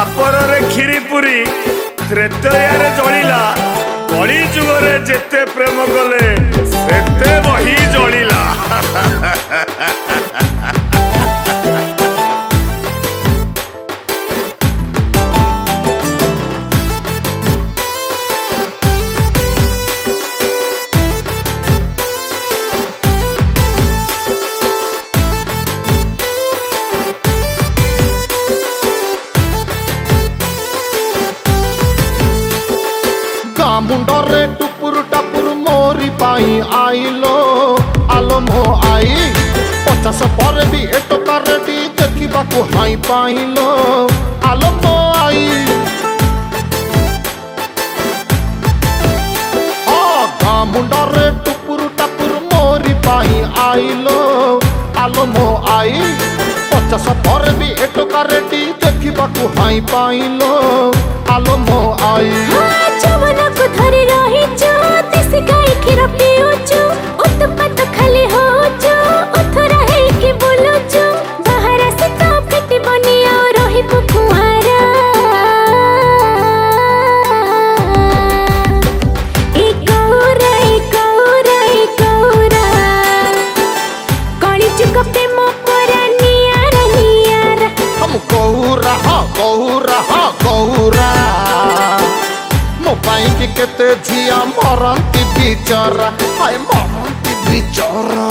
द्वापर रे खीरी पुरी त्रेतया जलिला कली जुगरे जेते प्रेम गले सेते वही जलिला। मुंडरे टुपुर टापुर मोरी पाई आइलो आलो मो आई 50 पर भी एटका रेडी देखा को हाई पाइलो आलो मो आई। मुंडरे टुपुर टापुर मोरी पाई आइलो आलो मो आई 50 पर भी एटका रेडी देखा को हाई पाइलो आलो मो आई। धरी रही देसी गाय क्षीर पिउचु उत्पात खाली होचु उथरा हेकी बुलुचु बाहर से तो फेटी बनी आ रही कुआरा ई गौरा कली चुक प्रेम परा नियारा नियारा हम गौरा गौरा मोबाइल की केते झिया मरंती बिचरा हाय मरंती बिचरा।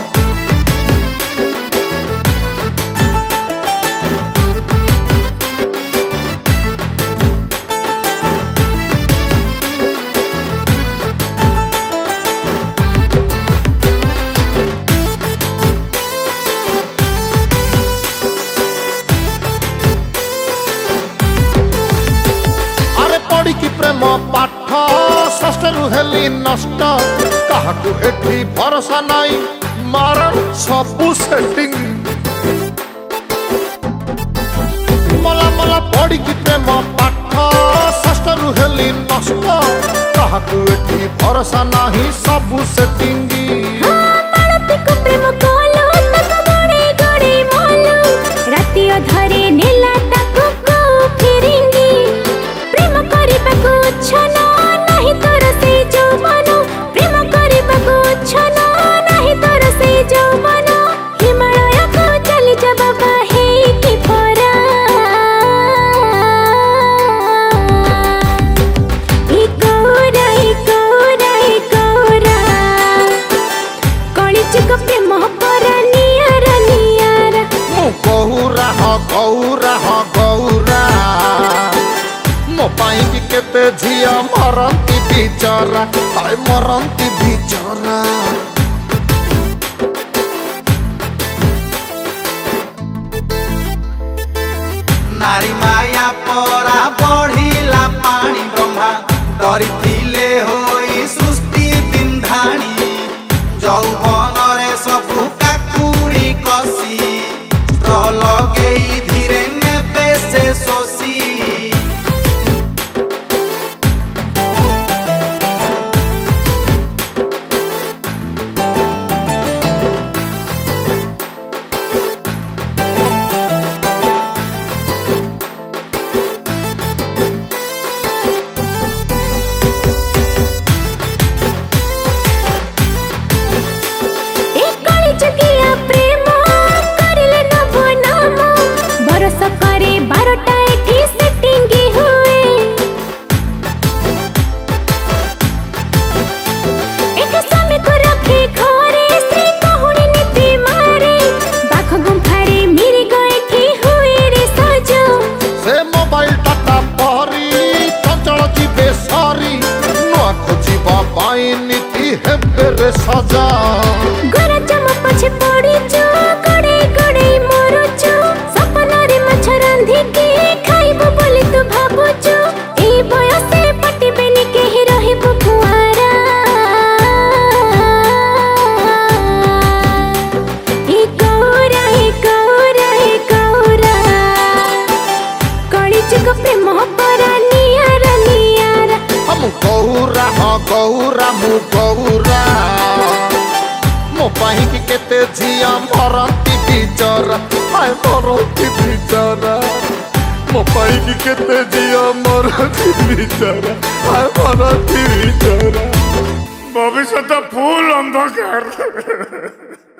की प्रेम पाठ षष्ठरू हेली नष्ट काहाकू एठी भरोसा नाई मारण सबू सेटिंग मला मला पड़ी की प्रेम पाठ षष्ठरू हेली नष्ट काहाकू एठी भरोसा नाही सबू सेटिंग। धरे नेला ताको को फिरिंगी प्रेम करबाको छना नाही तोर से जौवन प्रेम करबाको छना नाही तोर से जौवन हिमालय को चली जा बाबा हे की परा ई गौरा कली चुक प्रेम परा नियारा नियारा गौरा मो पाई की केते झिया मरंती बिचरा हाय मरंती बिचरा। नारी माया परा बढ़िला पानी ब्रह्मा डरिथिले होई सृष्टि बिंधाणी जौवन रे सबु काकुड़ी कसी लगेई धीरे नेबे से सोसी नीति हेबे सजा गोरा जमा पछे पड़ी जो कड़े कड़े मरुचु सपना रे माछ रांधी के खाइबो बोली तू भाबुचु ए बयसे पटी बेनी के ही रहिबो कुआरा ई गौरा कली चुक प्रेम परा नियारा नियारा। हम गौरा मु गौरा मो पाई की केते झिया मरंती बिचरा हाय मरंती बिचरा ମୋ ପାଇଁ କି କେତେ ଝିଅ ମରନ୍ତି ବିଚରା ମରନ୍ତି ବିଚରା ଭବିଷ୍ୟତ ଫୁଲ ଅନ୍ଧକାର